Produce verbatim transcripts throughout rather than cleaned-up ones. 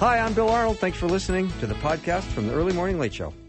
Hi, I'm Bill Arnold. Thanks for listening to the podcast from the Early Morning Late Show.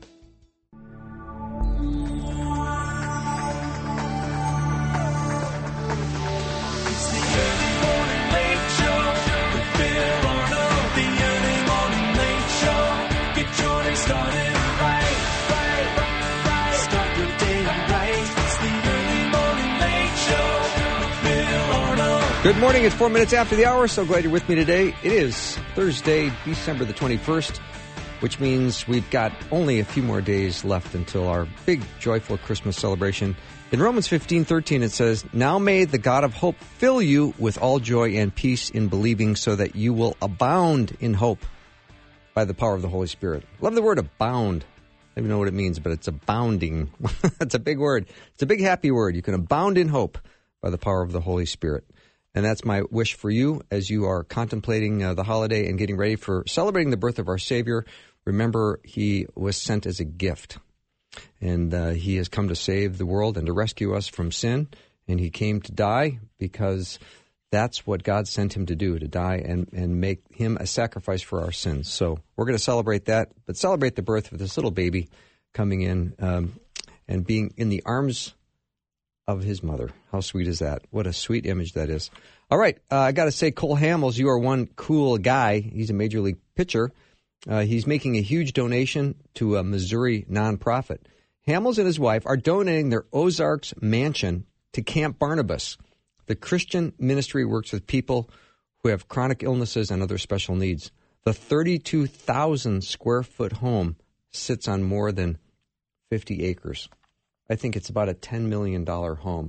Good morning. It's four minutes after the hour. So glad you're with me today. It is Thursday, December the twenty-first, which means we've got only a few more days left until our big, joyful Christmas celebration. In Romans fifteen thirteen, it says, "Now may the God of hope fill you with all joy and peace in believing, so that you will abound in hope by the power of the Holy Spirit." Love the word abound. I don't even know what it means, but it's abounding. It's a big word. It's a big, happy word. You can abound in hope by the power of the Holy Spirit. And that's my wish for you as you are contemplating uh, the holiday and getting ready for celebrating the birth of our Savior. Remember, he was sent as a gift, and uh, he has come to save the world and to rescue us from sin. And he came to die because that's what God sent him to do, to die and, and make him a sacrifice for our sins. So we're going to celebrate that, but celebrate the birth of this little baby coming in um, and being in the arms of his mother. How sweet is that? What a sweet image that is. All right, uh, I got to say, Cole Hamels, you are one cool guy. He's a major league pitcher. Uh, he's making a huge donation to a Missouri nonprofit. Hamels and his wife are donating their Ozarks mansion to Camp Barnabas. The Christian ministry works with people who have chronic illnesses and other special needs. The thirty-two thousand square foot home sits on more than fifty acres. I think it's about a ten million dollars home.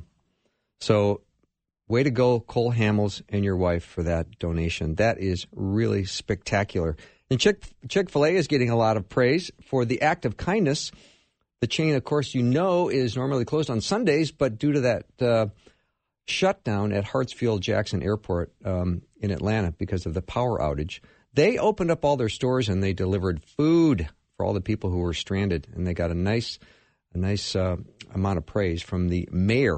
So way to go, Cole Hamels and your wife, for that donation. That is really spectacular. And Chick- Chick-fil-A is getting a lot of praise for the act of kindness. The chain, of course, you know, is normally closed on Sundays, but due to that uh, shutdown at Hartsfield-Jackson Airport um, in Atlanta because of the power outage, they opened up all their stores and they delivered food for all the people who were stranded. And they got a nice... A nice uh, amount of praise from the mayor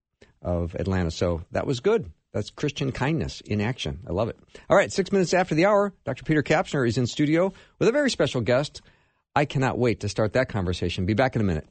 of Atlanta. So that was good. That's Christian kindness in action. I love it. All right, six minutes after the hour, Doctor Peter Kapsner is in studio with a very special guest. I cannot wait to start that conversation. Be back in a minute.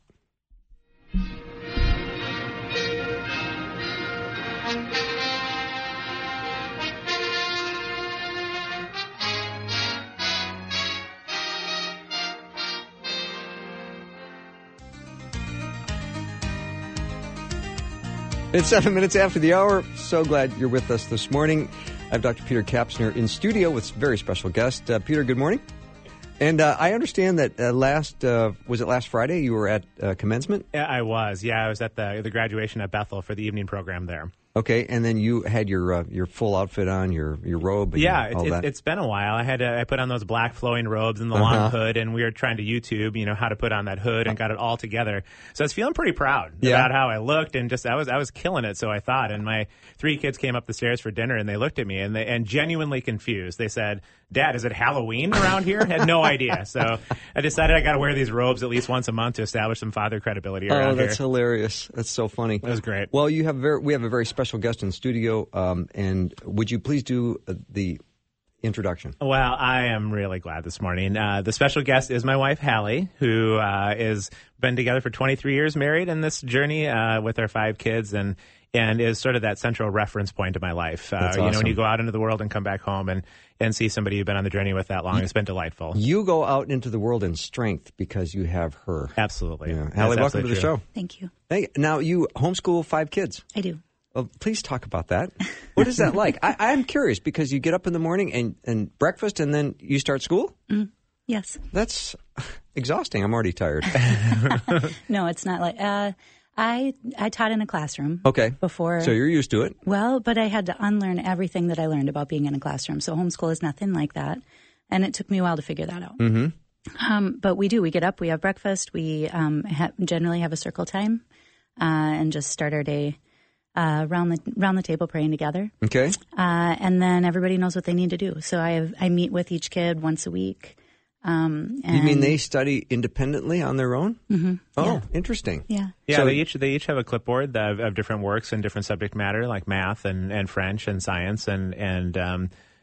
It's seven minutes after the hour. So glad you're with us this morning. I have Doctor Peter Kapsner in studio with a very special guest. Uh, Peter, good morning. And uh, I understand that uh, last, uh, was it last Friday, you were at uh, commencement? Yeah, I was. Yeah, I was at the the graduation at Bethel for the evening program there. Okay, and then you had your uh, your full outfit on, your your robe. And yeah, all it, that. It, it's been a while. I had to, I put on those black flowing robes and the uh-huh. long hood, and we were trying to YouTube, you know, how to put on that hood, and got it all together. So I was feeling pretty proud yeah. about how I looked, and just I was I was killing it. So I thought, and my three kids came up the stairs for dinner, and they looked at me and they and genuinely confused. They said, "Dad, is it Halloween around here?" Had no idea. So I decided I got to wear these robes at least once a month to establish some father credibility around here. Oh, that's here. hilarious. That's so funny. That was great. Well, you have very, we have a very special guest in the studio. Um, and would you please do uh, the introduction? Well, I am really glad this morning. Uh, the special guest is my wife, Hallie, who uh, is been together for twenty-three years, married in this journey uh, with our five kids, and and is sort of that central reference point of my life. Uh, That's you awesome. know, when you go out into the world and come back home and, and see somebody you've been on the journey with that long, you, it's been delightful. You go out into the world in strength because you have her. Absolutely. Yeah. Hallie, welcome to the true. show. Thank you. Hey, now, you homeschool five kids. I do. Well, please talk about that. What is that like? I, I'm curious because you get up in the morning and, and breakfast and then you start school? Mm, yes. That's exhausting. I'm already tired. No, it's not like uh, I I taught in a classroom. Okay. Before. So you're used to it. Well, but I had to unlearn everything that I learned about being in a classroom. So homeschool is nothing like that. And it took me a while to figure that out. Mm-hmm. Um, but we do. We get up, we have breakfast, we um, ha- generally have a circle time uh, and just start our day uh, around the around the table praying together. Okay. Uh, and then everybody knows what they need to do. So I have I meet with each kid once a week. Um, and you mean they study independently on their own? Mm-hmm. Oh, yeah. interesting. Yeah. Yeah, So- they each they each have a clipboard of, of different works and different subject matter, like math and, and French and science, and and um,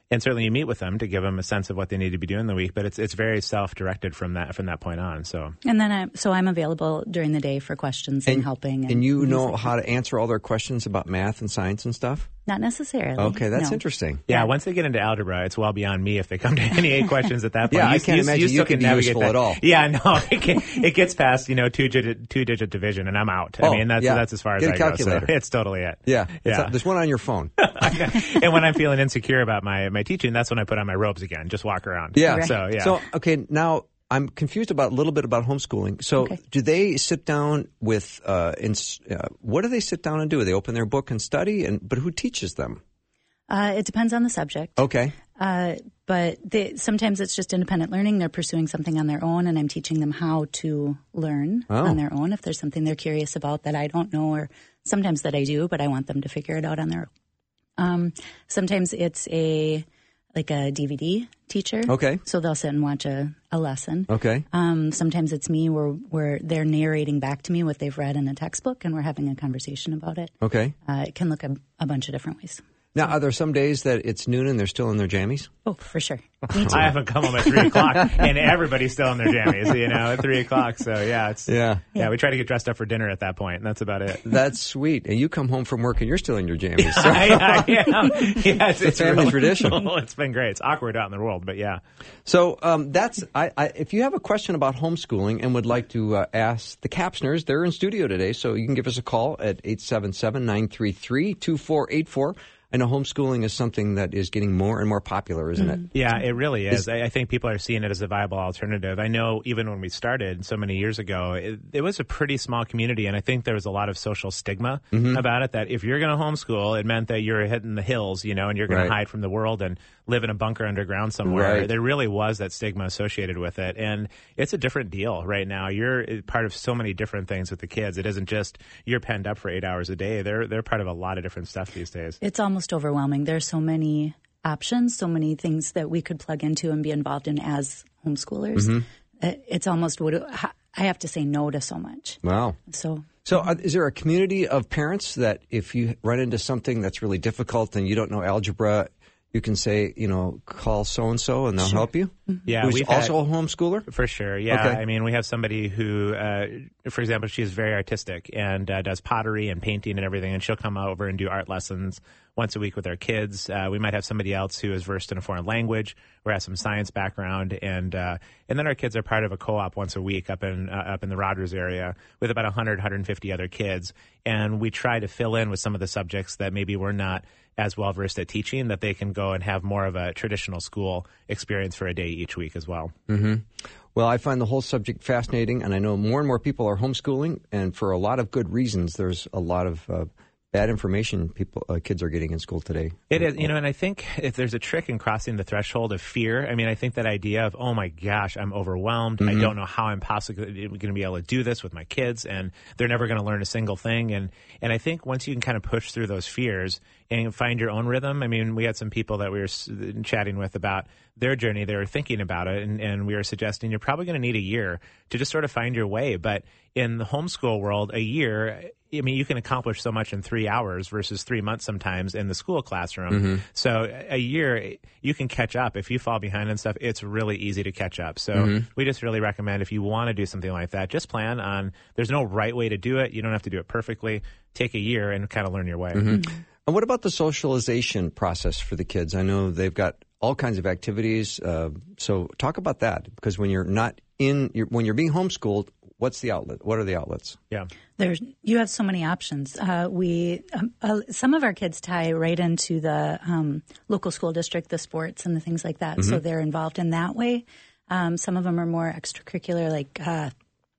and certainly you meet with them to give them a sense of what they need to be doing the week. But it's it's very self-directed from that from that point on. So and then I, so I'm available during the day for questions and, and helping. And, and you and know like how to answer all their questions about math and science and stuff? Not necessarily. Okay, that's no. interesting. Yeah, once they get into algebra, it's well beyond me if they come to any eight questions at that point. Yeah, you, I can't you, imagine you, you still can can be navigate useful that. at all. Yeah, no, it, can, it gets past, you know, two-digit two-digit division, and I'm out. I Oh, mean, that's yeah. that's as far as Get a I calculator. go. So it's totally it. Yeah, yeah. A, there's one on your phone. And when I'm feeling insecure about my, my teaching, that's when I put on my robes again, just walk around. Yeah. Right. So, yeah. So, okay, now I'm confused about a little bit about homeschooling. So, Okay. do they sit down with, uh, in, uh, what do they sit down and do? They open their book and study, and but who teaches them? Uh, it depends on the subject. Okay. Uh, but they, sometimes it's just independent learning. They're pursuing something on their own, and I'm teaching them how to learn Oh. on their own if there's something they're curious about that I don't know, or sometimes that I do, but I want them to figure it out on their own. Um, sometimes it's a like a D V D teacher. Okay. So they'll sit and watch a, a lesson. Okay. Um, sometimes it's me where, where they're narrating back to me what they've read in a textbook, and we're having a conversation about it. Okay. Uh, it can look a, a bunch of different ways. Now, are there some days that it's noon and they're still in their jammies? Oh, for sure. Me too. I haven't come home at three o'clock, and everybody's still in their jammies, you know, at three o'clock. So yeah, it's Yeah. yeah. We try to get dressed up for dinner at that point, and that's about it. That's sweet. And you come home from work and you're still in your jammies. So. I, I am. Yeah, it's, It's a family really tradition. cool. It's been great. It's awkward out in the world, but yeah. So um, that's I, I, if you have a question about homeschooling and would like to uh, ask the Kapsners, they're in studio today, so you can give us a call at eight seven seven, nine three three, two four eight four. I know homeschooling is something that is getting more and more popular, isn't it? Yeah, it really is. I, I think people are seeing it as a viable alternative. I know even when we started so many years ago, it, it was a pretty small community, and I think there was a lot of social stigma Mm-hmm. about it, that if you're going to homeschool, it meant that you're hitting the hills, you know, and you're going Right. to hide from the world and live in a bunker underground somewhere. Right. There really was that stigma associated with it, and it's a different deal right now. You're part of so many different things with the kids. It isn't just you're penned up for eight hours a day. They're they're part of a lot of different stuff these days. It's almost overwhelming. There's so many options, so many things that we could plug into and be involved in as homeschoolers. Mm-hmm. It, it's almost, would I have to say no to so much. Wow. So So uh, is there a community of parents that if you run into something that's really difficult and you don't know algebra, you can say, you know, call so-and-so and they'll help you? Yeah, Who's we've had- also a homeschooler? For sure, yeah. Okay. I mean, we have somebody who, uh, for example, she's very artistic and uh, does pottery and painting and everything, and she'll come over and do art lessons once a week with our kids. Uh, we might have somebody else who is versed in a foreign language or has some science background, and uh, and then our kids are part of a co-op once a week up in uh, up in the Rogers area with about one hundred, one hundred fifty other kids, and we try to fill in with some of the subjects that maybe we're not as well versed at teaching, that they can go and have more of a traditional school experience for a day each week as well. Mm-hmm. Well, I find the whole subject fascinating, and I know more and more people are homeschooling, and for a lot of good reasons. There's a lot of uh, bad information people uh, kids are getting in school today. It is, you know, and I think if there's a trick in crossing the threshold of fear, I mean, I think that idea of, oh my gosh, I'm overwhelmed. Mm-hmm. I don't know how I'm possibly going to be able to do this with my kids, and they're never going to learn a single thing. And, and I think once you can kind of push through those fears and find your own rhythm, I mean, we had some people that we were s- chatting with about their journey. They were thinking about it, and, and we were suggesting you're probably going to need a year to just sort of find your way. But in the homeschool world, a year, I mean, you can accomplish so much in three hours versus three months sometimes in the school classroom. Mm-hmm. So a year, you can catch up. If you fall behind and stuff, it's really easy to catch up. So Mm-hmm. we just really recommend if you want to do something like that, just plan on, there's no right way to do it. You don't have to do it perfectly. Take a year and kind of learn your way. Mm-hmm. And what about the socialization process for the kids? I know they've got all kinds of activities. Uh, so talk about that, because when you're not in, you're, when you're being homeschooled, what's the outlet? What are the outlets? Yeah. there's you have so many options. Uh, we um, uh, some of our kids tie right into the um, local school district, the sports and the things like that. Mm-hmm. So they're involved in that way. Um, some of them are more extracurricular, like uh,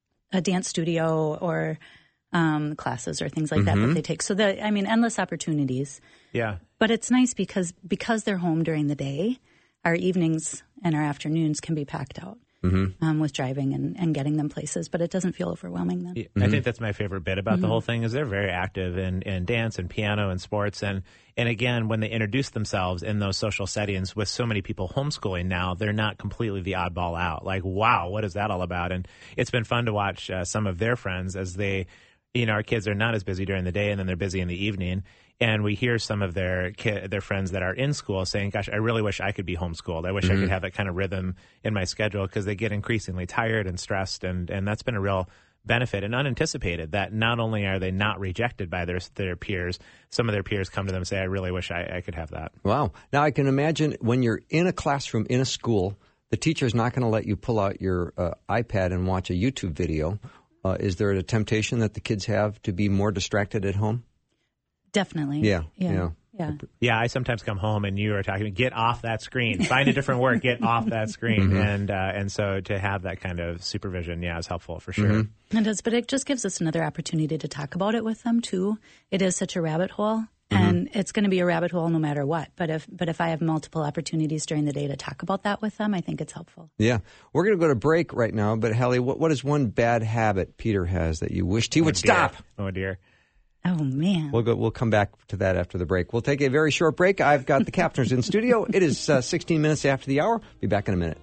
a dance studio or um, classes or things like Mm-hmm. that that they take. So the I mean, endless opportunities. Yeah. But it's nice because because they're home during the day, our evenings and our afternoons can be packed out Mm-hmm. um, with driving and, and getting them places. But it doesn't feel overwhelming then. I think that's my favorite bit about the whole thing is they're very active in, in dance and piano and sports. And, and again, when they introduce themselves in those social settings with so many people homeschooling now, they're not completely the oddball out. Like, wow, what is that all about? And it's been fun to watch uh, some of their friends as they you know, our kids are not as busy during the day and then they're busy in the evening. And we hear some of their ki- their friends that are in school saying, gosh, I really wish I could be homeschooled. I wish mm-hmm. I could have that kind of rhythm in my schedule, because they get increasingly tired and stressed. And, and that's been a real benefit and unanticipated, that not only are they not rejected by their their peers, some of their peers come to them and say, I really wish I, I could have that. Wow. Now, I can imagine when you're in a classroom in a school, the teacher's not going to let you pull out your uh, iPad and watch a YouTube video. Uh, is there a temptation that the kids have to be more distracted at home? Definitely. Yeah. Yeah. Yeah. Yeah. Yeah, I sometimes come home and you are talking, get off that screen, find a different work, get off that screen. Mm-hmm. And uh, and so to have that kind of supervision, yeah, is helpful for sure. Mm-hmm. It does, but it just gives us another opportunity to talk about it with them too. It is such a rabbit hole, mm-hmm. and it's going to be a rabbit hole no matter what. But if but if I have multiple opportunities during the day to talk about that with them, I think it's helpful. Yeah. We're going to go to break right now, but Hallie, what, what is one bad habit Peter has that you wished he oh, would dear. stop? Oh, dear. Oh, man. We'll go. We'll come back to that after the break. We'll take a very short break. I've got the Kapstners in studio. It is uh, sixteen minutes after the hour. Be back in a minute.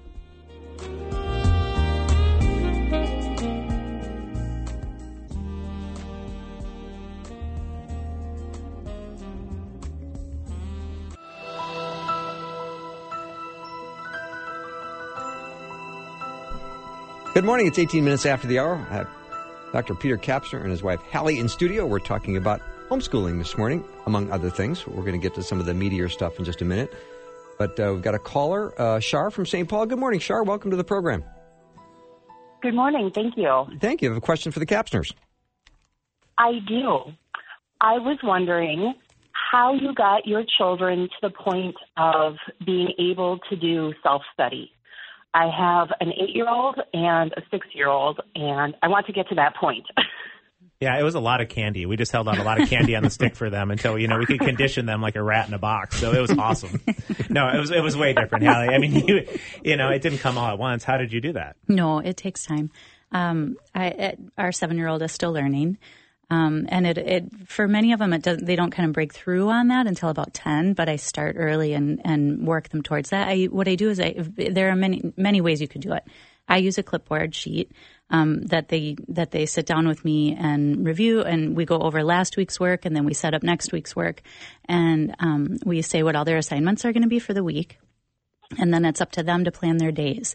Good morning. It's eighteen minutes after the hour. I have Doctor Peter Kapstner and his wife Hallie in studio. We're talking about homeschooling this morning, among other things. We're going to get to some of the meatier stuff in just a minute. But uh, we've got a caller, uh, Shar from Saint Paul. Good morning, Shar. Welcome to the program. Good morning. Thank you. Thank you. I have a question for the Kapstners. I do. I was wondering how you got your children to the point of being able to do self-study. I have an eight-year-old and a six-year-old, and I want to get to that point. Yeah, it was a lot of candy. We just held out a lot of candy on the stick for them until, you know, we could condition them like a rat in a box. So it was awesome. No, it was it was way different, Hallie. I mean, you, you know, it didn't come all at once. How did you do that? No, it takes time. Um, I, it, our seven-year-old is still learning. Um, and it, it, for many of them, it doesn't, they don't kind of break through on that until about ten, but I start early and, and work them towards that. I, what I do is I, there are many, many ways you could do it. I use a clipboard sheet, um, that they, that they sit down with me and review, and we go over last week's work, and then we set up next week's work, and, um, we say what all their assignments are going to be for the week. And then it's up to them to plan their days.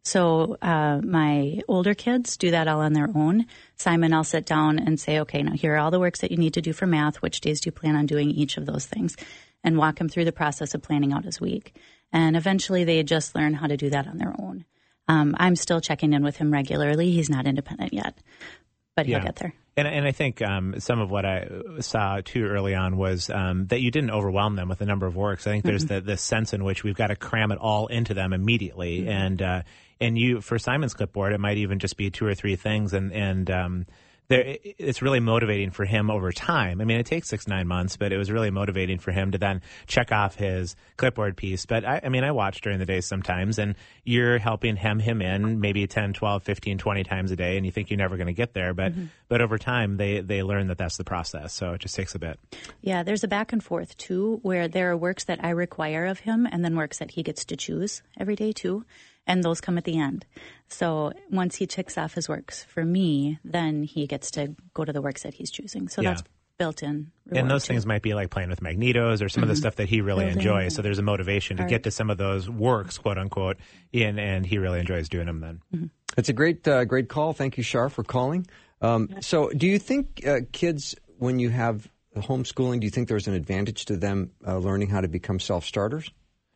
So uh, my older kids do that all on their own. Simon, I'll sit down and say, okay, now here are all the works that you need to do for math. Which days do you plan on doing each of those things? And walk him through the process of planning out his week. And eventually they just learn how to do that on their own. Um, I'm still checking in with him regularly. He's not independent yet, but he'll yeah. get there. And, and I think um, some of what I saw too early on was um, that you didn't overwhelm them with a number of works. I think there's mm-hmm. the, the sense in which we've got to cram it all into them immediately. Mm-hmm. And uh, and you, for Simon's clipboard, it might even just be two or three things, and and um, there, it's really motivating for him over time. I mean, it takes six, nine months, but it was really motivating for him to then check off his clipboard piece. But I, I mean, I watch during the day sometimes, and you're helping hem him in maybe ten, twelve, fifteen, twenty times a day, and you think you're never going to get there. But mm-hmm. but over time, they, they learn that that's the process. So it just takes a bit. Yeah, there's a back and forth, too, where there are works that I require of him and then works that he gets to choose every day, too. And those come at the end. So once he checks off his works for me, then he gets to go to the works that he's choosing. So yeah. that's built in. And those too. things might be like playing with magnetos or some mm-hmm. of the stuff that he really Building, enjoys. Yeah. So there's a motivation to Art. get to some of those works, quote unquote, in, and he really enjoys doing them then. Mm-hmm. It's a great, uh, great call. Thank you, Shar, for calling. Um, so do you think uh, kids, when you have homeschooling, do you think there's an advantage to them uh, learning how to become self-starters?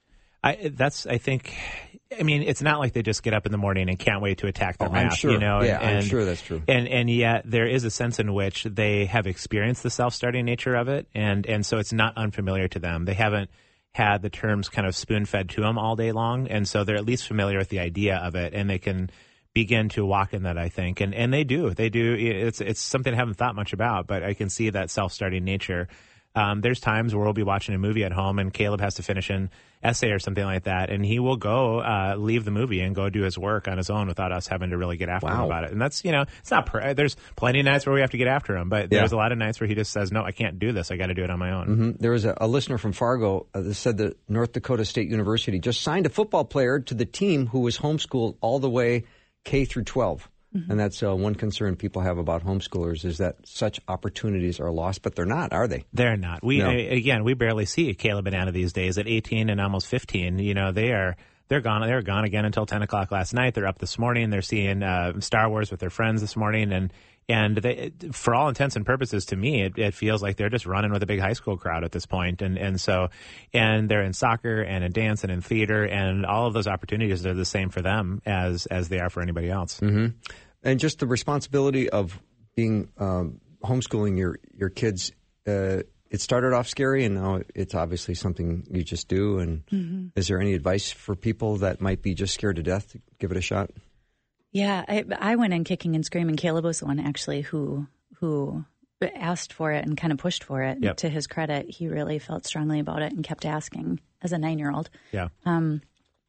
I, that's, I think, I mean, it's not like they just get up in the morning and can't wait to attack their oh, math, I'm sure. you know? Yeah, and, I'm sure that's true. And, and yet there is a sense in which they have experienced the self-starting nature of it, and, and so it's not unfamiliar to them. They haven't had the terms kind of spoon-fed to them all day long, and so they're at least familiar with the idea of it, and they can begin to walk in that, I think. And, and they do. They do. It's, it's something I haven't thought much about, but I can see that self-starting nature. Um, there's times where we'll be watching a movie at home and Caleb has to finish an essay or something like that, and he will go uh, leave the movie and go do his work on his own without us having to really get after wow. him about it. And that's, you know, it's not, pr- there's plenty of nights where we have to get after him, but yeah. there's a lot of nights where he just says, no, I can't do this. I got to do it on my own. Mm-hmm. There was a, a listener from Fargo uh, that said that North Dakota State University just signed a football player to the team who was homeschooled all the way K through twelve. Mm-hmm. And that's uh, one concern people have about homeschoolers is that such opportunities are lost, but they're not, are they? They're not. We No. uh, again, we barely see Caleb and Anna these days at eighteen and almost fifteen. You know, they are they're gone. They were gone again until ten o'clock last night. They're up this morning. They're seeing uh, Star Wars with their friends this morning, and and they, for all intents and purposes, to me, it, it feels like they're just running with a big high school crowd at this point. And and so, and they're in soccer and in dance and in theater, and all of those opportunities are the same for them as as they are for anybody else. Mm-hmm. And just the responsibility of being um, homeschooling your your kids. Uh, it started off scary, and now it's obviously something you just do. And mm-hmm. is there any advice for people that might be just scared to death to give it a shot? Yeah, I, I went in kicking and screaming. Caleb was the one actually who who asked for it and kind of pushed for it. Yep. To his credit, he really felt strongly about it and kept asking as a nine-year-old. Yeah. Um.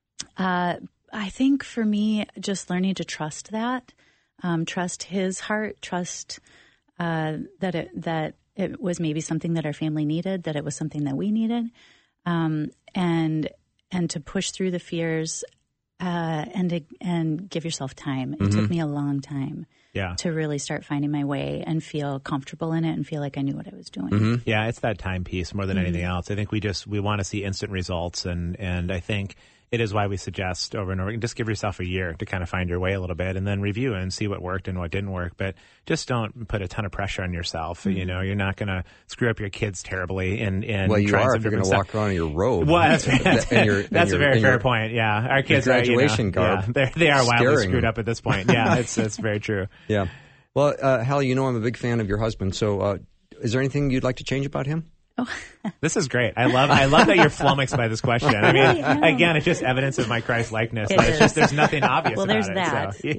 Uh. I think for me, just learning to trust that. Um, trust his heart, trust uh, that it that it was maybe something that our family needed, that it was something that we needed, um, and and to push through the fears uh, and to, and give yourself time. It Mm-hmm. took me a long time Yeah. to really start finding my way and feel comfortable in it and feel like I knew what I was doing. Mm-hmm. Yeah, it's that time piece more than Mm-hmm. anything else. I think we just we want to see instant results, and and I think it is why we suggest over and over, just give yourself a year to kind of find your way a little bit, and then review and see what worked and what didn't work. But just don't put a ton of pressure on yourself. Mm-hmm. You know, you're not going to screw up your kids terribly. In, in Well, you trying are some if you're going different to stuff. walk around in your robe. Well, that's, that's, And your- and that's your- a very and fair your- point. Yeah, our kids your are you know, graduation garb. Yeah, they're, they are wildly Scaring screwed them. up at this point. Yeah, it's that's very true. Yeah. Well, uh, Hallie, you know I'm a big fan of your husband. So uh, is there anything you'd like to change about him? This is great. I love I love that you're flummoxed by this question. I mean, really am. again, it's just evidence of my Christ likeness. It It's is. just there's nothing obvious Well, about there's it. that. So,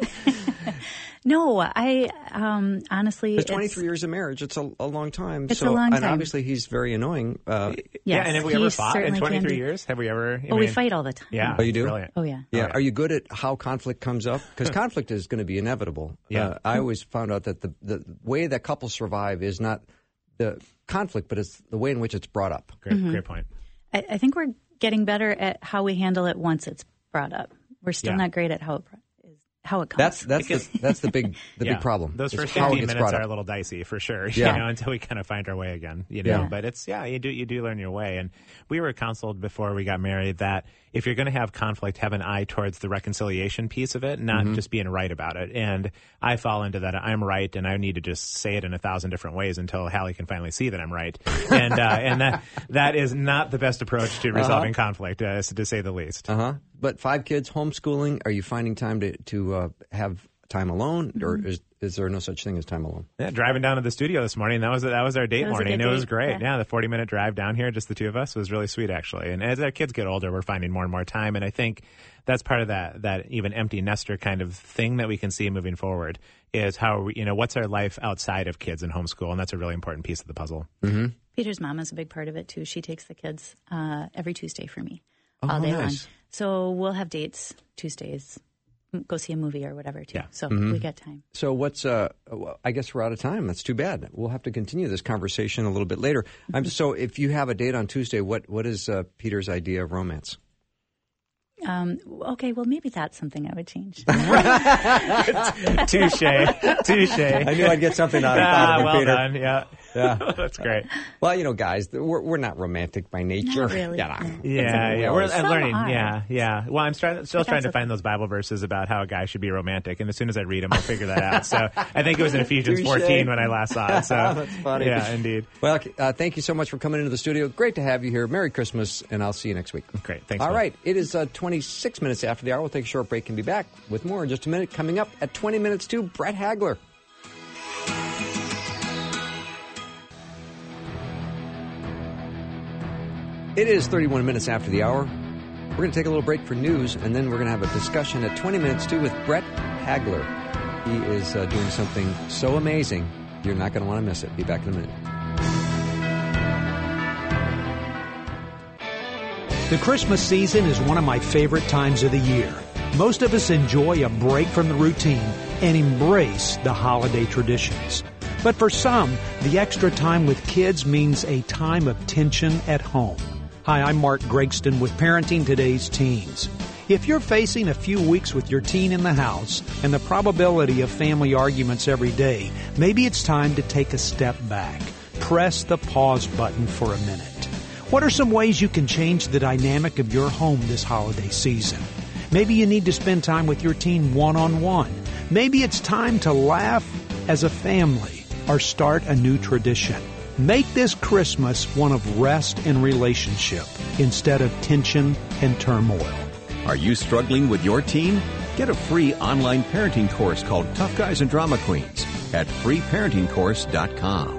Yeah. No, I um, honestly, Because it's, twenty-three years of marriage, it's a, a long time. It's so, a long And time. obviously he's very annoying. Uh, yeah, yes, and have we he ever fought in certainly can twenty-three be. years? Have we ever? I Oh, we mean, fight all the time. Yeah. Oh, you do? Brilliant. Oh, yeah. yeah. All right. Are you good at how conflict comes up? Because conflict is going to be inevitable. Yeah. Uh, I always found out that the, the way that couples survive is not the conflict, but it's the way in which it's brought up. Great, Mm-hmm. great point. I, I think we're getting better at how we handle it once it's brought up. We're still Yeah. not great at how it is, how it comes. That's that's the, that's the big the Yeah. big problem. Those is first how it fifteen gets minutes brought are up. a little dicey for sure. Yeah. You know, until we kind of find our way again. You know, Yeah. but it's yeah, you do you do learn your way. And we were counseled before we got married that if you're going to have conflict, have an eye towards the reconciliation piece of it, not Mm-hmm. just being right about it. And I fall into that. I'm right, and I need to just say it in a thousand different ways until Hallie can finally see that I'm right. And uh, and that that is not the best approach to resolving conflict, uh, to say the least. Uh huh. But five kids, homeschooling. Are you finding time to to uh, have time alone, or Mm-hmm. is is there no such thing as time alone? Yeah, driving down to the studio this morning. That was that was our date That was a morning. good It was date, great. yeah. Yeah. the forty minute drive down here, just the two of us, was really sweet actually. And as our kids get older, we're finding more and more time. And I think that's part of that that even empty nester kind of thing that we can see moving forward is how we, you know, what's our life outside of kids and homeschool, and that's a really important piece of the puzzle. Mm-hmm. Peter's mom is a big part of it too. She takes the kids uh, every Tuesday for me, Oh, all day nice. long. So we'll have dates Tuesdays, m- go see a movie or whatever too. Yeah. So Mm-hmm. we get time. So what's? Uh, well, I guess we're out of time. That's too bad. We'll have to continue this conversation a little bit later. I'm so if you have a date on Tuesday, what what is uh, Peter's idea of romance? Um, okay, well maybe that's something I would change. Touche, touche. I knew I'd get something out of, Ah, out of it, well Peter. done. Yeah, Yeah. that's great. Well, you know, guys, we're we're not romantic by nature. Not really. You know. no. Yeah, we yeah, we're always- I'm Some learning. are. Yeah, yeah. Well, I'm trying, still But trying to that's find those Bible verses about how a guy should be romantic, and as soon as I read them, I'll figure that out. So I think it was in Ephesians Touche. fourteen when I last saw it. So That's funny. Yeah, indeed. Well, uh, thank you so much for coming into the studio. Great to have you here. Merry Christmas, and I'll see you next week. Great. Thanks. All Bill. right. It is uh, twenty-six minutes after the hour. We'll take a short break and be back with more in just a minute. Coming up at twenty minutes to Brett Hagler. It is thirty-one minutes after the hour. We're going to take a little break for news, and then we're going to have a discussion at twenty minutes to with Brett Hagler. He is uh, doing something so amazing, you're not going to want to miss it. Be back in a minute. The Christmas season is one of my favorite times of the year. Most of us enjoy a break from the routine and embrace the holiday traditions. But for some, the extra time with kids means a time of tension at home. Hi, I'm Mark Gregston with Parenting Today's Teens. If you're facing a few weeks with your teen in the house and the probability of family arguments every day, maybe it's time to take a step back. Press the pause button for a minute. What are some ways you can change the dynamic of your home this holiday season? Maybe you need to spend time with your teen one-on-one. Maybe it's time to laugh as a family or start a new tradition. Make this Christmas one of rest and relationship instead of tension and turmoil. Are you struggling with your teen? Get a free online parenting course called Tough Guys and Drama Queens at free parenting course dot com.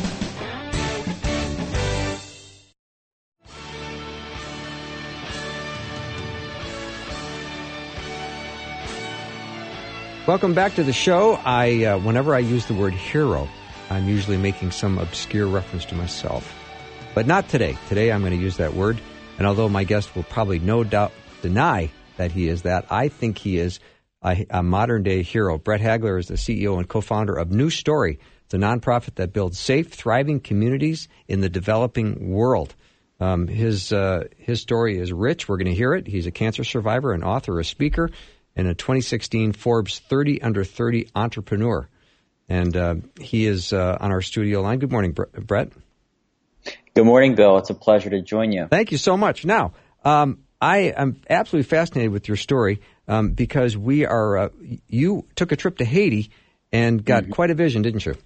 Welcome back to the show. I, uh, whenever I use the word hero, I'm usually making some obscure reference to myself. But not today. Today I'm going to use that word. And although my guest will probably no doubt deny that he is that, I think he is a, a modern-day hero. Brett Hagler is the C E O and co-founder of New Story. It's a nonprofit that builds safe, thriving communities in the developing world. Um, his uh, his story is rich. We're going to hear it. He's a cancer survivor, an author, a speaker, and a twenty sixteen Forbes thirty under thirty entrepreneur. And uh, he is uh, on our studio line. Good morning, Brett. Good morning, Bill. It's a pleasure to join you. Thank you so much. Now, um, I am absolutely fascinated with your story um, because we are. Uh, you took a trip to Haiti and got mm-hmm. quite a vision, didn't you?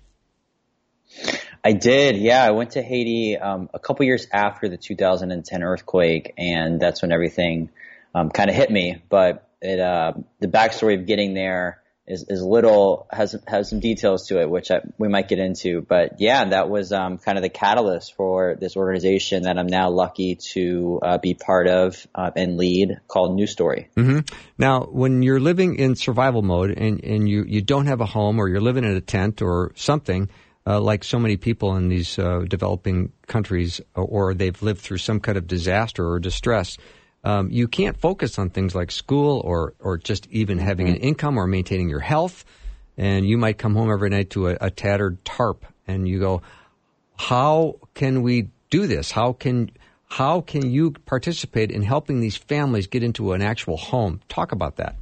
I did. Yeah, I went to Haiti um, a couple years after the two thousand ten earthquake, and that's when everything um, kind of hit me. But it, uh, the backstory of getting there is, is little, has has some details to it, which I, we might get into. But yeah, that was um, kind of the catalyst for this organization that I'm now lucky to uh, be part of uh, and lead, called New Story. Mm-hmm. Now, when you're living in survival mode and, and you, you don't have a home, or you're living in a tent or something, uh, like so many people in these uh, developing countries, or they've lived through some kind of disaster or distress, Um, you can't focus on things like school or, or just even having an income or maintaining your health. And you might come home every night to a, a tattered tarp, and you go, how can we do this? How can how can you participate in helping these families get into an actual home? Talk about that.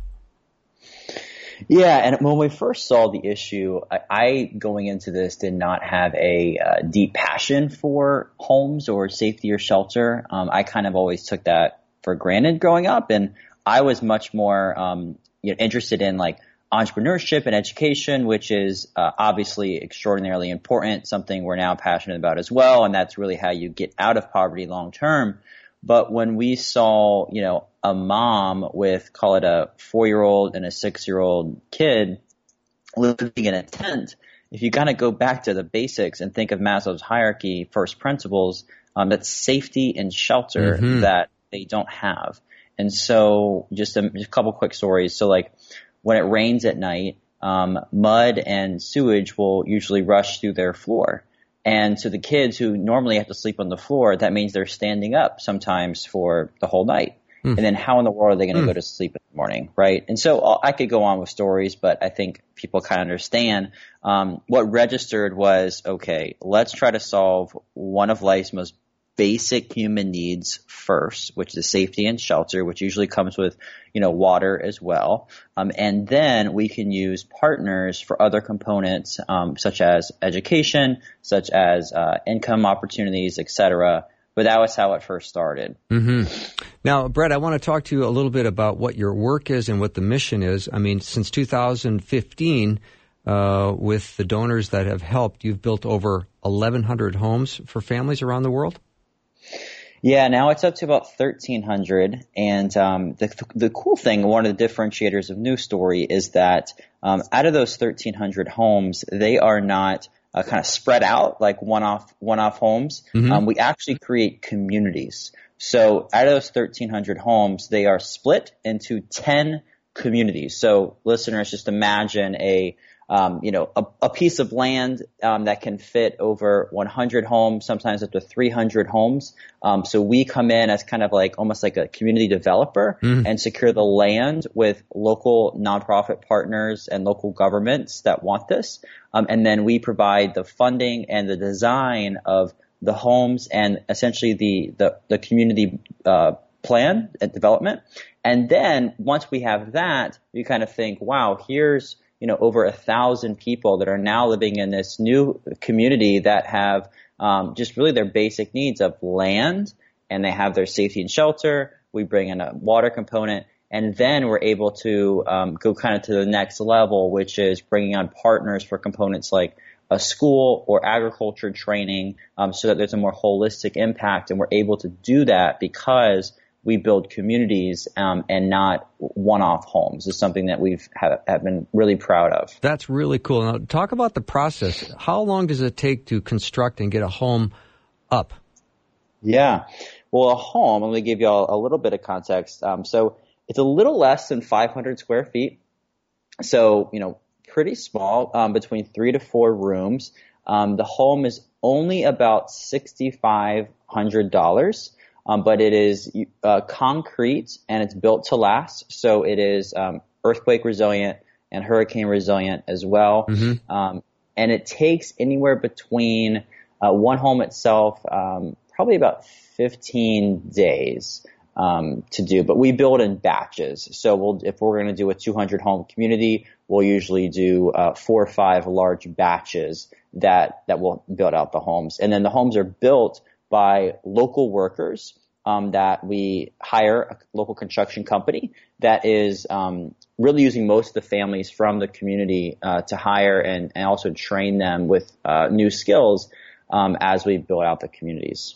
Yeah, and when we first saw the issue, I, I going into this did not have a uh, deep passion for homes or safety or shelter. Um, I kind of always took that for granted growing up, and I was much more um, you know, interested in like entrepreneurship and education, which is uh, obviously extraordinarily important, something we're now passionate about as well, and that's really how you get out of poverty long term. But when we saw, you know, a mom with, call it a four-year-old and a six-year-old kid living in a tent, if you kind of go back to the basics and think of Maslow's hierarchy, first principles, um, that's safety and shelter mm-hmm. that they don't have. And so just a, just a couple quick stories. So like when it rains at night, um, mud and sewage will usually rush through their floor. And so the kids who normally have to sleep on the floor, that means they're standing up sometimes for the whole night. Mm. And then how in the world are they going to mm. go to sleep in the morning, right? And so I could go on with stories, but I think people kind of understand. Um, what registered was, okay, let's try to solve one of life's most basic human needs first, which is safety and shelter, which usually comes with, you know, water as well. Um, and then we can use partners for other components, um, such as education, such as uh, income opportunities, et cetera. But that was how it first started. Mm-hmm. Now, Brett, I want to talk to you a little bit about what your work is and what the mission is. I mean, since two thousand fifteen, uh, with the donors that have helped, you've built over eleven hundred homes for families around the world? Yeah, now it's up to about thirteen hundred. And um, the the cool thing, one of the differentiators of New Story is that um, out of those thirteen hundred homes, they are not uh, kind of spread out like one-off one-off homes. Mm-hmm. Um, we actually create communities. So out of those thirteen hundred homes, they are split into ten communities. So listeners, just imagine a Um, you know, a, a piece of land um, that can fit over one hundred homes, sometimes up to three hundred homes. Um, so we come in as kind of like almost like a community developer mm. and secure the land with local nonprofit partners and local governments that want this. Um, and then we provide the funding and the design of the homes and essentially the the, the community uh, plan and development. And then once we have that, you kind of think, wow, here's, you know, over a thousand people that are now living in this new community that have um, just really their basic needs of land, and they have their safety and shelter. We bring in a water component, and then we're able to um, go kind of to the next level, which is bringing on partners for components like a school or agriculture training, um, so that there's a more holistic impact. And we're able to do that because we build communities um, and not one-off homes. It's something that we've have, have been really proud of. That's really cool. Now, talk about the process. How long does it take to construct and get a home up? Yeah. Well, a home, I'm going to give you all a little bit of context. Um, so it's a little less than five hundred square feet. So, you know, pretty small, um, between three to four rooms. Um, the home is only about six thousand five hundred dollars. Um, but it is uh, concrete, and it's built to last. So it is um, earthquake resilient and hurricane resilient as well. Mm-hmm. Um, and it takes anywhere between uh, one home itself, um, probably about fifteen days um, to do. But we build in batches. So we'll, if we're going to do a two hundred home community, we'll usually do uh, four or five large batches that that will build out the homes. And then the homes are built by local workers um, that we hire, a local construction company that is um, really using most of the families from the community uh, to hire and, and also train them with uh, new skills um, as we build out the communities.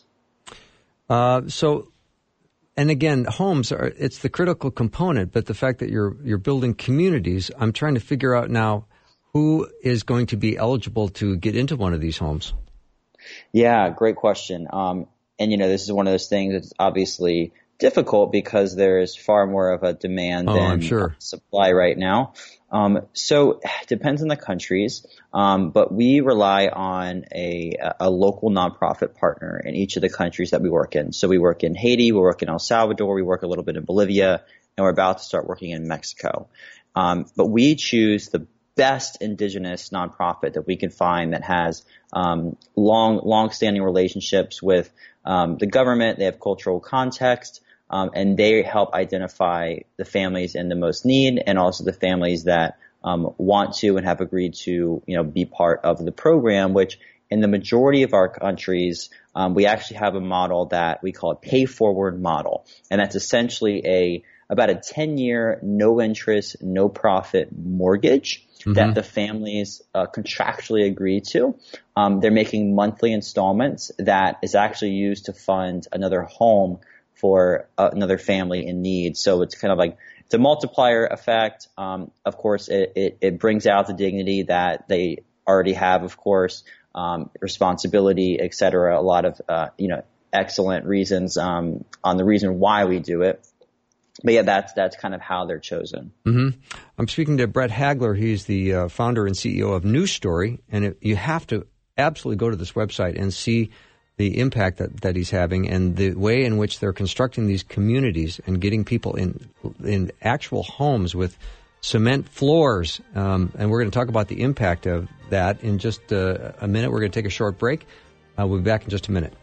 Uh, so, and again, homes are, it's the critical component, but the fact that you're you're building communities, I'm trying to figure out now who is going to be eligible to get into one of these homes. Yeah, great question. Um, and, you know, this is one of those things that's obviously difficult because there is far more of a demand oh, than I'm sure. supply right now. Um, so it depends on the countries, um, but we rely on a, a local nonprofit partner in each of the countries that we work in. So we work in Haiti, we work in El Salvador, we work a little bit in Bolivia, and we're about to start working in Mexico. Um, but we choose the best indigenous nonprofit that we can find that has um, long, long-standing relationships with um, the government. They have cultural context, um, and they help identify the families in the most need, and also the families that um, want to and have agreed to, you know, be part of the program. Which in the majority of our countries, um, we actually have a model that we call a pay-forward model, and that's essentially a about a ten-year, no-interest, no-profit mortgage mm-hmm. that the families uh, contractually agree to. Um, they're making monthly installments that is actually used to fund another home for uh, another family in need. So it's kind of like it's a multiplier effect. Um, of course, it, it, it brings out the dignity that they already have, of course, um, responsibility, et cetera. A lot of, uh, you know, excellent reasons um, on the reason why we do it. But yeah, that's that's kind of how they're chosen. Mm-hmm. I'm speaking to Brett Hagler. He's the uh, founder and C E O of New Story, and it, you have to absolutely go to this website and see the impact that, that he's having and the way in which they're constructing these communities and getting people in in actual homes with cement floors. Um, and we're going to talk about the impact of that in just uh, a minute. We're going to take a short break. Uh, we'll be back in just a minute.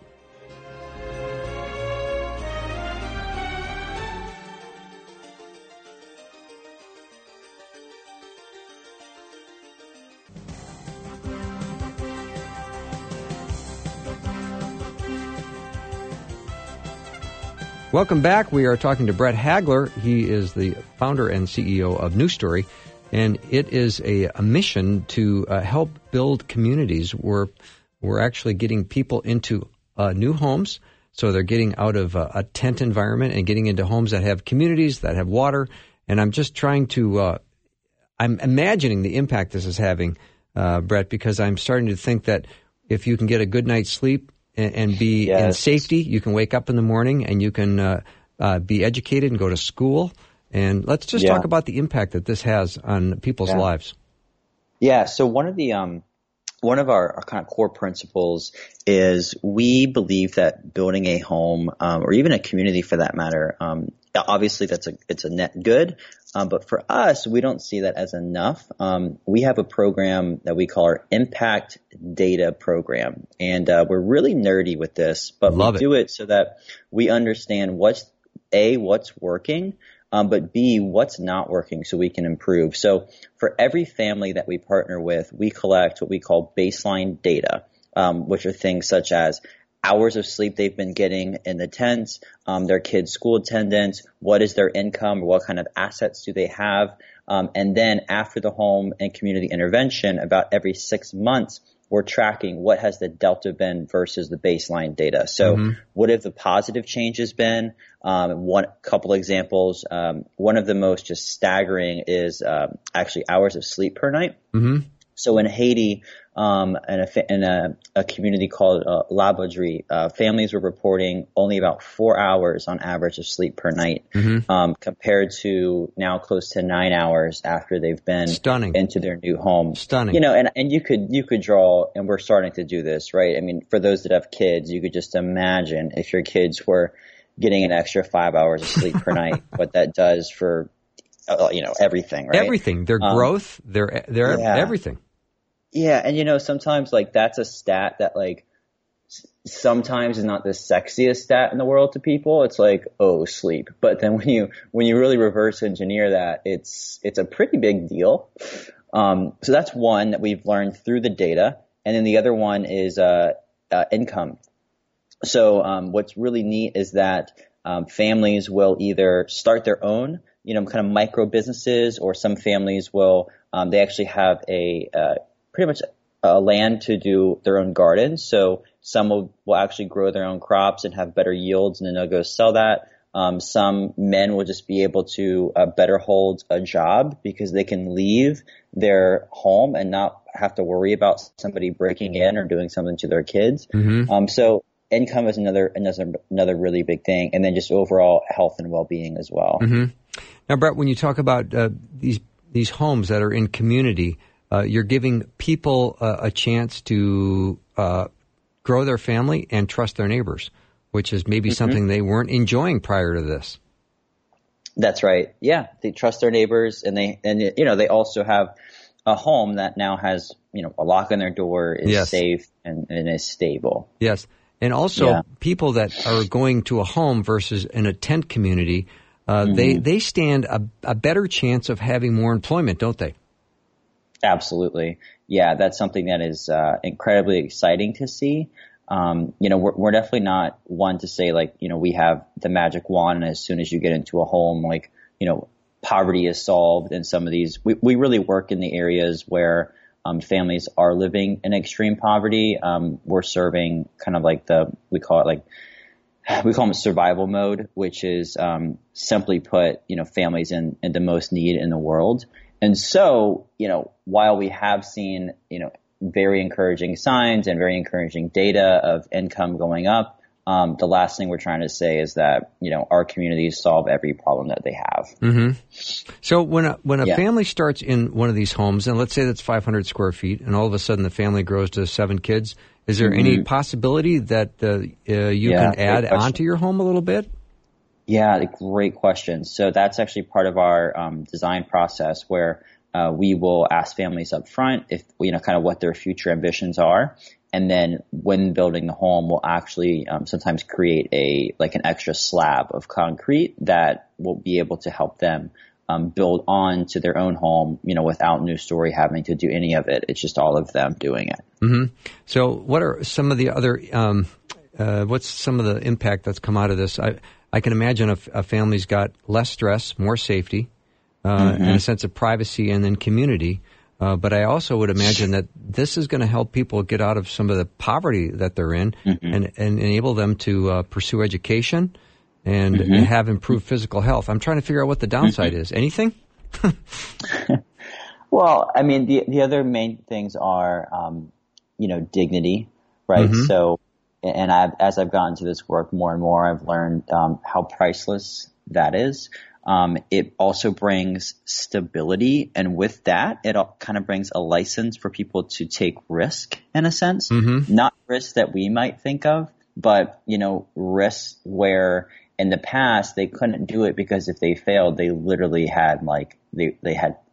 Welcome back. We are talking to Brett Hagler. He is the founder and C E O of New Story, and it is a, a mission to uh, help build communities where we're actually getting people into uh, new homes. So they're getting out of uh, a tent environment and getting into homes that have communities, that have water. And I'm just trying to, uh, I'm imagining the impact this is having, uh, Brett, because I'm starting to think that if you can get a good night's sleep and, and be yes. in safety, you can wake up in the morning and you can uh, uh, be educated and go to school. And let's just yeah. talk about the impact that this has on people's yeah. lives. Yeah. So one of the um, one of our, our kind of core principles is we believe that building a home um, or even a community, for that matter, um, obviously that's a it's a net good. Um, but for us, we don't see that as enough. Um, we have a program that we call our Impact Data Program, and uh, we're really nerdy with this, but Love we it. do it so that we understand what's A, what's working, um, but B, what's not working so we can improve. So for every family that we partner with, we collect what we call baseline data, um, which are things such as hours of sleep they've been getting in the tents, um, their kids' school attendance, what is their income, what kind of assets do they have, um, and then after the home and community intervention, about every six months, we're tracking what has the delta been versus the baseline data. So mm-hmm. what have the positive changes been? Um, one couple examples. Um, one of the most just staggering is um, actually hours of sleep per night. Mm-hmm. So in Haiti, um, in, a, in a, a community called uh, La Baudrie, uh, families were reporting only about four hours on average of sleep per night, mm-hmm. um, compared to now close to nine hours after they've been Stunning. into their new home. Stunning. You know, and, and you could you could draw, and we're starting to do this, right? I mean, for those that have kids, you could just imagine if your kids were getting an extra five hours of sleep per night, what that does for, uh, you know, everything, right? Everything. Their um, growth, their their yeah. everything. Yeah, and you know, sometimes like that's a stat that like s- sometimes is not the sexiest stat in the world to people. It's like, oh, sleep. But then when you when you really reverse engineer that, it's it's a pretty big deal. Um, so that's one that we've learned through the data, and then the other one is uh, uh, income. So um, what's really neat is that um, families will either start their own, you know, kind of micro businesses, or some families will um, they actually have a uh, pretty much uh, land to do their own gardens. So some will, will actually grow their own crops and have better yields, and then they'll go sell that. Um, some men will just be able to uh, better hold a job because they can leave their home and not have to worry about somebody breaking in or doing something to their kids. Mm-hmm. Um, so income is another, another, another really big thing. And then just overall health and well-being as well. Mm-hmm. Now, Brett, when you talk about uh, these, these homes that are in community, Uh, you're giving people uh, a chance to uh, grow their family and trust their neighbors, which is maybe mm-hmm. something they weren't enjoying prior to this. That's right. Yeah, they trust their neighbors, and they and you know they also have a home that now has you know a lock on their door, is yes. safe and, and is stable. Yes, and also yeah. people that are going to a home versus in a tent community, uh, mm-hmm. they they stand a, a better chance of having more employment, don't they? Absolutely. Yeah, that's something that is uh, incredibly exciting to see. Um, you know, we're, we're definitely not one to say like, you know, we have the magic wand, and as soon as you get into a home, like, you know, poverty is solved in some of these. We, we really work in the areas where um, families are living in extreme poverty. Um, we're serving kind of like the, we call it like, we call them survival mode, which is um, simply put, you know, families in, in the most need in the world. And so, you know, while we have seen, you know, very encouraging signs and very encouraging data of income going up, um, the last thing we're trying to say is that, you know, our communities solve every problem that they have. Mm-hmm. So when a, when a yeah. family starts in one of these homes, and let's say that's five hundred square feet, and all of a sudden the family grows to seven kids, is there mm-hmm. any possibility that uh, uh, you yeah, can add onto your home a little bit? Yeah, great question. So that's actually part of our um, design process where uh, we will ask families up front if, you know, kind of what their future ambitions are. And then when building the home, we'll actually um, sometimes create a like an extra slab of concrete that will be able to help them um, build on to their own home, you know, without New Story having to do any of it. It's just all of them doing it. Mm-hmm. So what are some of the other um, uh, what's some of the impact that's come out of this? I, I can imagine a, a family's got less stress, more safety, uh, mm-hmm. and a sense of privacy, and then community. Uh, but I also would imagine that this is going to help people get out of some of the poverty that they're in, mm-hmm. and, and enable them to uh, pursue education and, mm-hmm. and have improved physical health. I'm trying to figure out what the downside mm-hmm. is. Anything? Well, I mean, the the other main things are, um, you know, dignity, right? Mm-hmm. So. And I've, as I've gotten to this work more and more, I've learned um, how priceless that is. Um, it also brings stability, and with that, it kind of brings a license for people to take risk in a sense. Mm-hmm. Not risks that we might think of, but you know, risks where in the past they couldn't do it because if they failed, they literally had like they they had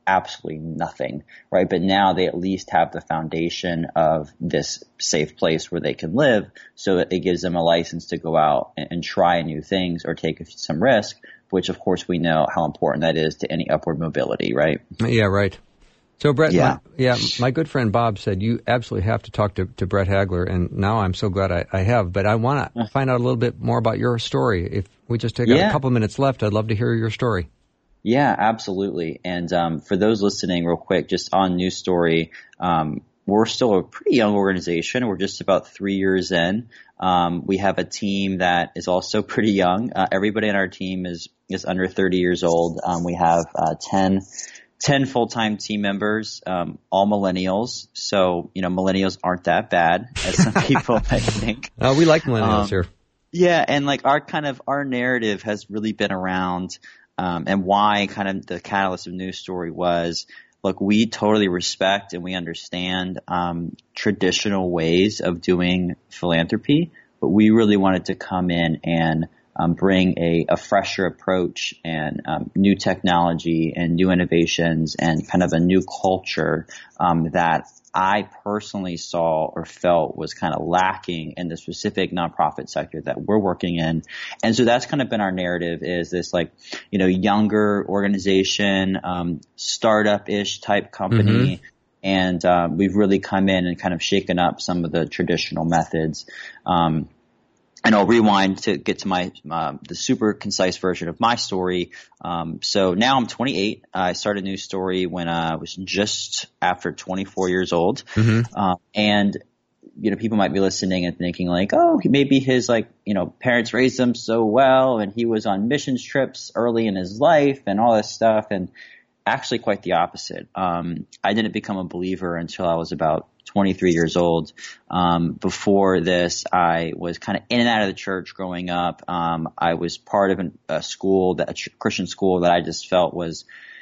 absolutely nothing, right? But now they at least have the foundation of this safe place where they can live, so that it gives them a license to go out and, and try new things or take some risk, which of course we know how important that is to any upward mobility, right? Yeah, right. So, Brett, yeah, my, yeah, my good friend Bob said you absolutely have to talk to, to Brett Hagler, and now I'm so glad I, I have. But I want to find out a little bit more about your story. If we just take yeah. a couple minutes left, I'd love to hear your story. Yeah, absolutely. And um, for those listening, real quick, just on New Story, um, we're still a pretty young organization. We're just about three years in. Um, we have a team that is also pretty young. Uh, everybody on our team is is under thirty years old. Um, we have uh, ten. ten full-time team members, um, all millennials. So, you know, millennials aren't that bad, as some people might think. Uh, we like millennials um, here. Yeah, and like our kind of, our narrative has really been around, um, and why kind of the catalyst of New Story was, look, we totally respect and we understand um, traditional ways of doing philanthropy, but we really wanted to come in and Um, bring a, a fresher approach and um, new technology and new innovations and kind of a new culture um, that I personally saw or felt was kind of lacking in the specific nonprofit sector that we're working in. And so that's kind of been our narrative, is this like, you know, younger organization, um, startup-ish type company. Mm-hmm. And um, we've really come in and kind of shaken up some of the traditional methods. Um, And I'll rewind to get to my uh, the super concise version of my story. Um, so now I'm twenty-eight. I started New Story when I was just after twenty-four years old. Mm-hmm. Uh, and you know, people might be listening and thinking like, oh, maybe his like you know parents raised him so well, and he was on missions trips early in his life and all this stuff. And actually, quite the opposite. Um, I didn't become a believer until I was about twenty-three years old. Um, before this, I was kind of in and out of the church growing up. Um, I was part of an, a school, that, a ch- Christian school that I just felt was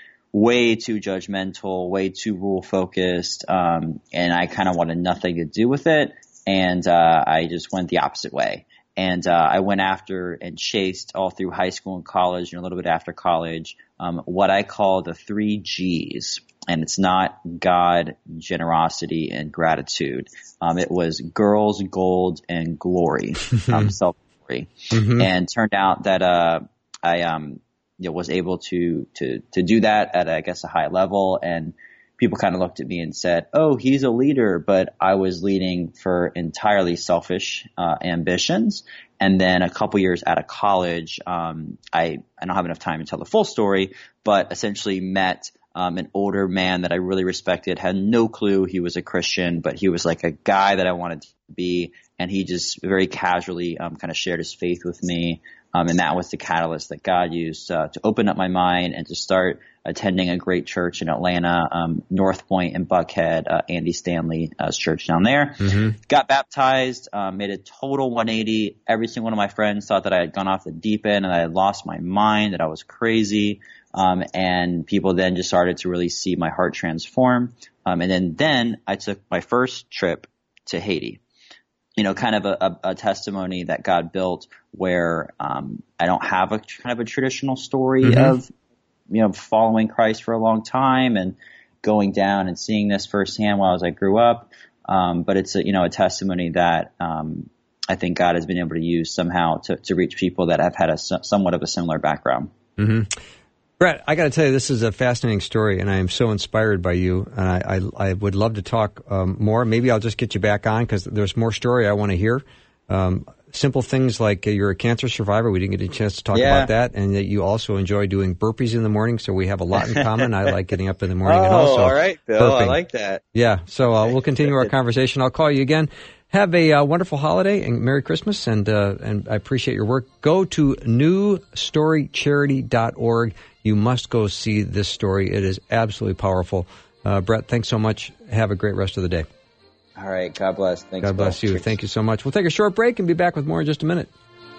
way too judgmental, way too rule focused. Um, and I kind of wanted nothing to do with it. And, uh, I just went the opposite way. And, uh, I went after and chased all through high school and college and a little bit after college, um, what I call the three G's. And it's not God, generosity, and gratitude. Um, it was girls, gold, and glory, um, self-glory. Mm-hmm. And turned out that, uh, I, um, you know, was able to, to, to do that at, I guess, a high level. And people kind of looked at me and said, oh, he's a leader, but I was leading for entirely selfish, uh, ambitions. And then a couple years out of college, um, I, I don't have enough time to tell the full story, but essentially met Um, an older man that I really respected, had no clue he was a Christian, but he was like a guy that I wanted to be. And he just very casually um, kind of shared his faith with me. Um, and that was the catalyst that God used uh, to open up my mind and to start attending a great church in Atlanta, um, North Point and Buckhead, uh, Andy Stanley's uh, church down there. Mm-hmm. Got baptized, um, made a total one eighty. Every single one of my friends thought that I had gone off the deep end and I had lost my mind, that I was crazy. Um, and people then just started to really see my heart transform. Um, and then, then I took my first trip to Haiti, you know, kind of a, a, a testimony that God built where, um, I don't have a kind of a traditional story mm-hmm. of, you know, following Christ for a long time and going down and seeing this firsthand while as I grew up. Um, but it's a, you know, a testimony that, um, I think God has been able to use somehow to, to reach people that have had a somewhat of a similar background. Mm-hmm. Brett, I got to tell you, this is a fascinating story, and I am so inspired by you. And I, I, I would love to talk um, more. Maybe I'll just get you back on because there's more story I want to hear. Um, simple things like uh, you're a cancer survivor. We didn't get a chance to talk yeah. about that, and that you also enjoy doing burpees in the morning. So we have a lot in common. I like getting up in the morning oh, and also all right, Bill. burping. I like that. Yeah. So uh, we'll continue our conversation. I'll call you again. Have a uh, wonderful holiday and Merry Christmas, and uh, and I appreciate your work. Go to new story charity dot org. You must go see this story. It is absolutely powerful. Uh, Brett, thanks so much. Have a great rest of the day. All right. God bless. Thanks, God bless Bill. you. Thank you so much. We'll take a short break and be back with more in just a minute.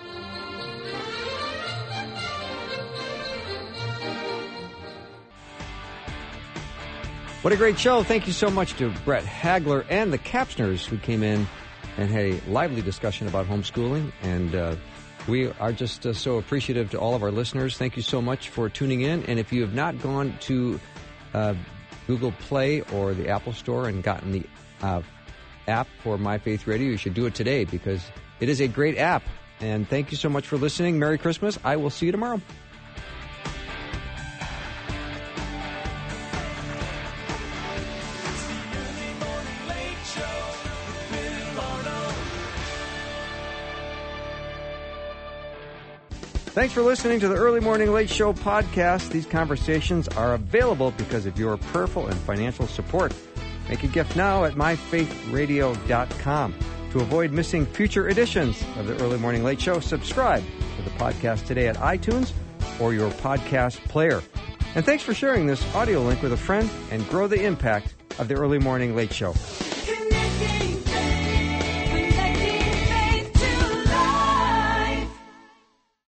What a great show. Thank you so much to Brett Hagler and the Kapsners who came in and had a lively discussion about homeschooling. And uh, we are just uh, so appreciative to all of our listeners. Thank you so much for tuning in. And if you have not gone to uh, Google Play or the Apple Store and gotten the uh, app for My Faith Radio, you should do it today because it is a great app. And thank you so much for listening. Merry Christmas. I will see you tomorrow. Thanks for listening to the Early Morning Late Show podcast. These conversations are available because of your prayerful and financial support. Make a gift now at my faith radio dot com. To avoid missing future editions of the Early Morning Late Show, subscribe to the podcast today at iTunes or your podcast player. And thanks for sharing this audio link with a friend and grow the impact of the Early Morning Late Show. Connecting.